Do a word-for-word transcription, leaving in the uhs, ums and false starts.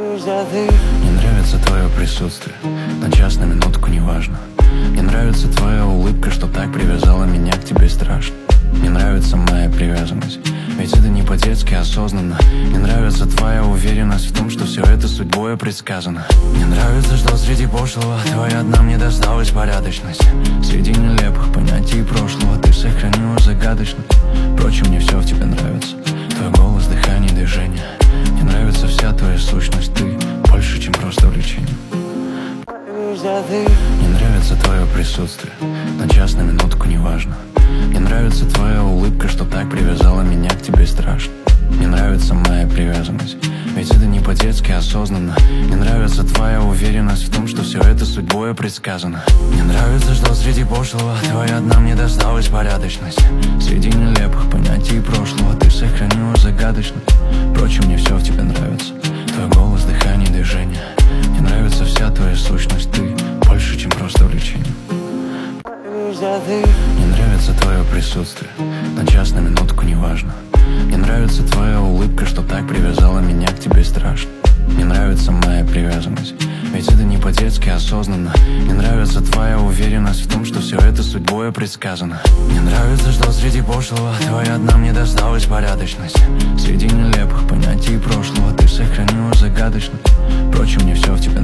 Мне нравится твое присутствие, на час, на минутку, неважно. Мне нравится твоя улыбка, что так привязала меня к тебе страшно. Мне нравится моя привязанность, ведь это не по-детски осознанно. Мне нравится твоя уверенность в том, что все это судьбой предсказано. Мне нравится, что среди пошлого твоя одна мне досталась порядочность. Среди нелепых понятий прошлого ты сохранила загадочность. Впрочем, мне все в тебе нравится, твой голос, дыхание, движение. Мне нравится вся твоя сущность, ты больше, чем просто увлечение. Мне нравится твое присутствие, на час, на минутку, неважно. Мне нравится твоя улыбка, что так привязала меня к тебе страшно. Мне нравится моя привязанность, ведь это не по-детски осознанно. Мне нравится твоя уверенность в том, что все это судьбой предсказано. Мне нравится, что среди пошлого твоя одна мне досталась порядочность. Среди нелепых понятий прошлого ты сохранила загадочность. Впрочем, мне все в тебе нравится, твой голос, дыхание, движение. Мне нравится вся твоя сущность, ты больше, чем просто увлечение. Мне нравится твое присутствие, на час, на минутку, неважно. Мне нравится твоя улыбка, что так привязала меня к тебе страшно. Мне нравится моя привязанность, ведь это не по-детски осознанно. Мне нравится твоя уверенность в том, что все это судьбой предсказано. Мне нравится, что среди пошлого твоя одна мне досталась порядочность. Среди нелепых понятий прошлого ты сохранила загадочность. Впрочем, мне все в тебе